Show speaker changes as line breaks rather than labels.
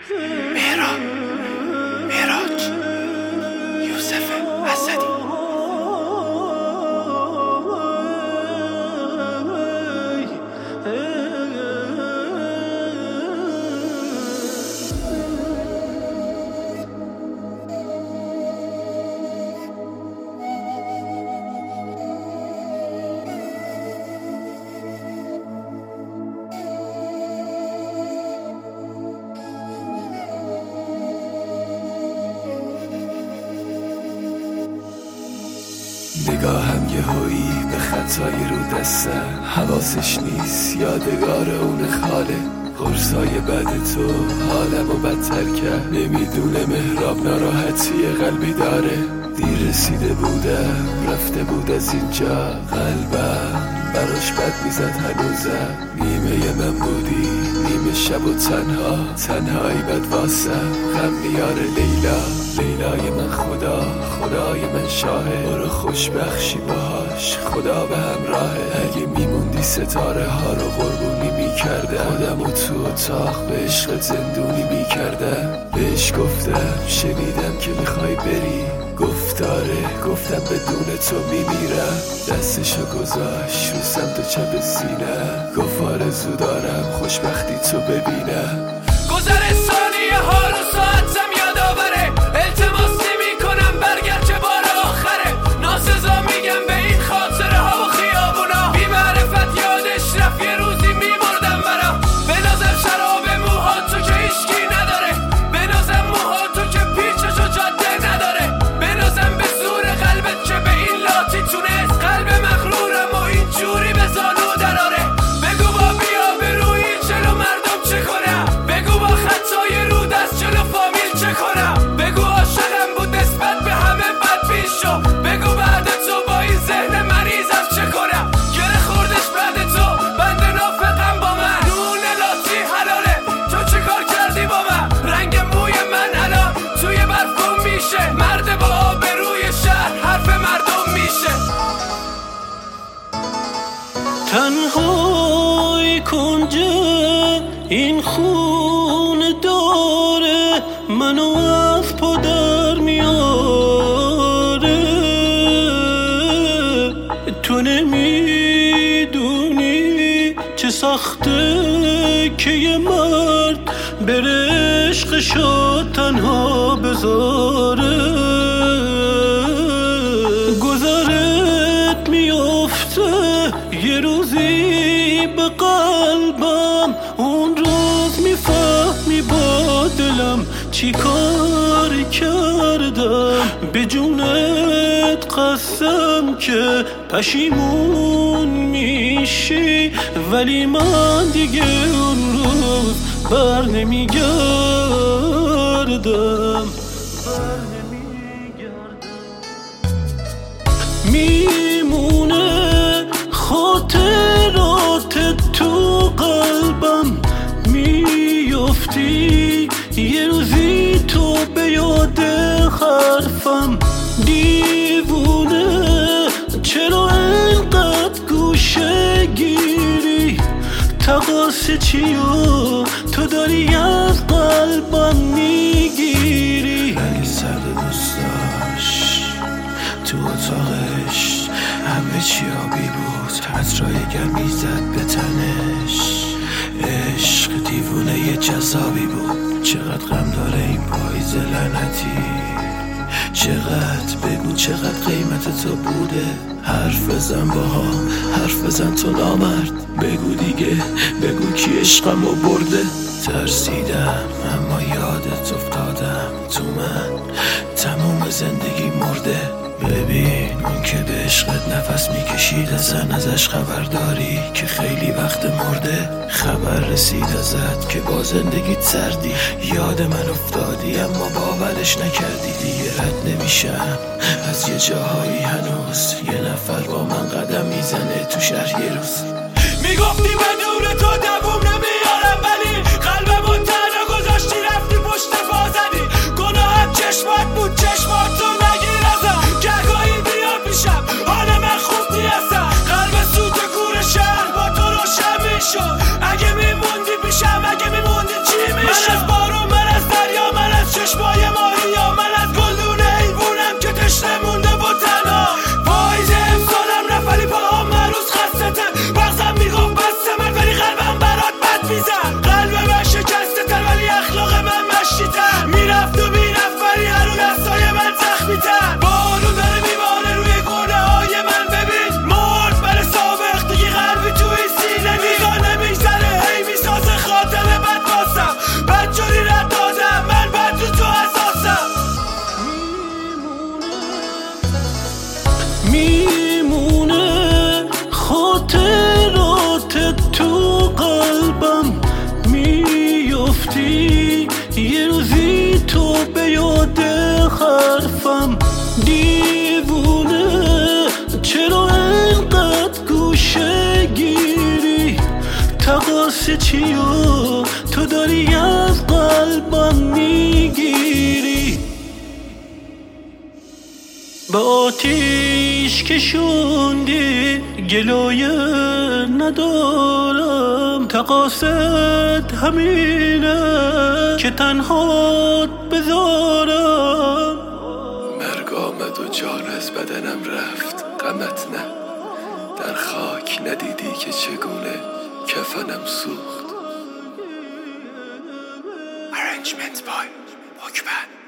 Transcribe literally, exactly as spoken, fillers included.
مهران معراج یوسف اسدی.
نگاهم یه هایی به خطای رو دستم، حواسش نیست یادگار اون خاله. قرصای بعد تو حالمو بدتر کرد، نمیدونه مهراب ناراحتی قلبی داره. دیر رسیده بودم رفته بود از اینجا، قلبم براش بد میزد هنوزم. نیمه من بودی نیمه شب و تنها، تنهایی بد واسم غم میاره لیلا. لیلای من خدا، خدای من شاهه، برو خوشبخشی باهاش خدا به همراهه. اگه میموندی ستاره ها رو قربونی میکردم، خودم و تو اتاق به عشق زندونی میکردم. بهش گفتم شنیدم که میخوای بری، گفت آره، گفتم بدون تو میمیرم. دستشو گذاشت رو سمت چپ سینه، گفت آرزو دارم خوشبختی تو ببینم.
گذر ثانیه ها رو ساعتم یادآوره، التماس نمی کنم برگرد چه بار آخره. ناسزا میگم به این خاطره ها و خیابونا، بی معرفت یادش رفت یه روزی میمردم برا. بنازم شراب موها تو که هیچکی نداره، بنازم موها تو که پیچش و جاده نداره، بنازم به زور قلبت که به این لاتی تونست قلب مغرورم و این جوری به زانو دراره. بگو با بیا به روی جلو مردم چه کنم، بگو با خطای رو دست جلو فامیل چه کنم، بگو عاشقم بود نسبت به همه بد پیش شو، بگو بعد تو با این ذهن مریضم چه کنم. گره خوردش بعد تو بنده نافقم با من، نون لاتی حلاله تو چه کار کردی با من. رنگ موی من الان توی برف گم میشه، مرد با آبروی شهر حرف مردم میشه.
تنهای کنج این خونه داره منو از پدر میاره. تو نمیدونی چه سخته که یه مرد بره عشقشو تنها بذاره. گذرت میفته یه روزی به قلبم، اون روز میفهمی با دلم چی کار کردم. به جونت قسم که پشیمون میشی، ولی من دیگه اون روز بر نمیگردم. میمونه خاطرات تو قلبم، میافتی یه روزی تو به یاد حرفم. دیوونه چرا اینقدر گوشه گیری، تقاس چیو تو داری از قلبم میگیری.
رنگ سرد دوستاش تو اتاقش همه چی آبی بود، عطرای گرمی زد به تنش. عشق دیوونه یه جذابی بود، چقدر غم داره این پاییز لعنتی. چقدر بگو چقدر قیمت تو بوده، حرف بزن با هم، حرف بزن تو نامرد. بگو دیگه بگو کی عشقمو برده. ترسیدم اما یادت افتادم، تو من تموم زندگی مرده. ببین اون که به عشقت نفس میکشید ازن، ازش خبر داری که خیلی وقت مرده. خبر رسید ازت که با زندگی سردی، یاد من افتادی اما باورش نکردی. دیگه رد نمیشم از یه جاهایی هنوز، یه نفر با من قدم میزنه تو شهر یه روز.
میگفتی به دور تو دووم نمیارم، ولی قلبمو تنها گذاشتی رفتی پشت پا زدی. گناهم چشمات بود چشماتو نگیر ازم، گهگاهی بیا پیشم حال من خوب نیستم. قلب سوت کور شهر با تو روشن میشد، اگه میموندی پیشم اگه میموندی چی میشد. من از بارون من از
به یاد حرفم دیوونه، چرا اینقدر گوشه گیری؟ تقاص چیو تو داری از قلبم میگیری؟ به آتیش کشوندی گلایه ندارم، تقاصت همینه که تنهات بذارم.
مرگ آمد و جان از بدنم رفت، غمت نه، در خاک ندیدی که چگونه کفنم سوخت.
Arrangement by Hokman.